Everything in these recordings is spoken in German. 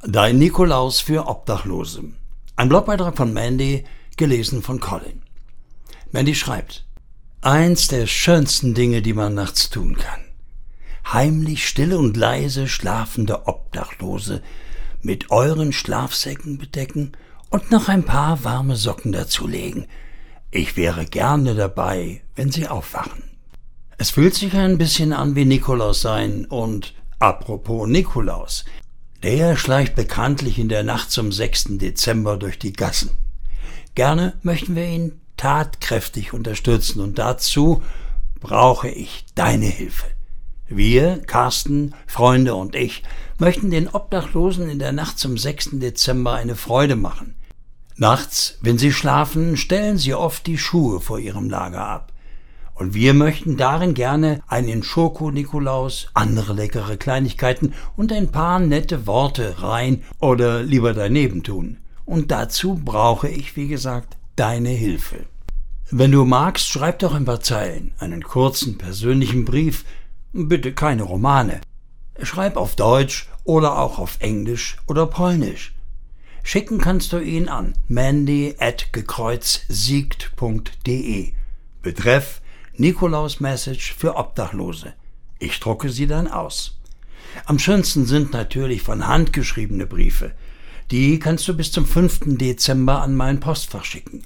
Dein Nikolaus für Obdachlose. Ein Blogbeitrag von Mandy, gelesen von Colin. Mandy schreibt: Eins der schönsten Dinge, die man nachts tun kann. Heimlich, still und leise schlafende Obdachlose mit euren Schlafsäcken bedecken und noch ein paar warme Socken dazulegen. Ich wäre gerne dabei, wenn sie aufwachen. Es fühlt sich ein bisschen an wie Nikolaus sein und apropos Nikolaus, der schleicht bekanntlich in der Nacht zum 6. Dezember durch die Gassen. Gerne möchten wir ihn tatkräftig unterstützen und dazu brauche ich deine Hilfe. Wir, Carsten, Freunde und ich, möchten den Obdachlosen in der Nacht zum 6. Dezember eine Freude machen. Nachts, wenn sie schlafen, stellen sie oft die Schuhe vor ihrem Lager ab. Und wir möchten darin gerne einen Schoko-Nikolaus, andere leckere Kleinigkeiten und ein paar nette Worte rein oder lieber daneben tun. Und dazu brauche ich, wie gesagt, deine Hilfe. Wenn du magst, schreib doch ein paar Zeilen, einen kurzen, persönlichen Brief, bitte keine Romane. Schreib auf Deutsch oder auch auf Englisch oder Polnisch. Schicken kannst du ihn an mandy@gekreuzsiegt.de. Betreff Nikolaus-Message für Obdachlose. Ich drucke sie dann aus. Am schönsten sind natürlich von Hand geschriebene Briefe. Die kannst du bis zum 5. Dezember an mein Postfach schicken.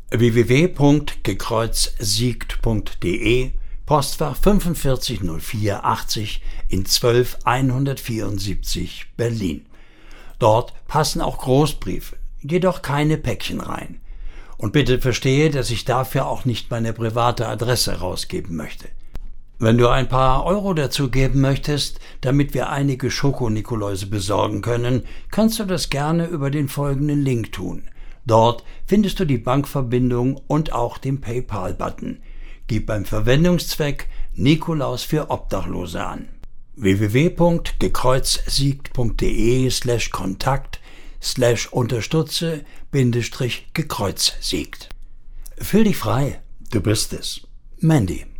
www.gekreuzsiegt.de, Postfach 450480 in 12174 Berlin. Dort passen auch Großbriefe, jedoch keine Päckchen rein. Und bitte verstehe, dass ich dafür auch nicht meine private Adresse rausgeben möchte. Wenn du ein paar Euro dazu geben möchtest, damit wir einige Schoko-Nikoläuse besorgen können, kannst du das gerne über den folgenden Link tun. Dort findest du die Bankverbindung und auch den PayPal-Button. Gib beim Verwendungszweck Nikolaus für Obdachlose an. www.gekreuzsiegt.de/kontakt/unterstütze-gekreuzsiegt. Fühl dich frei, du bist es. Mandy.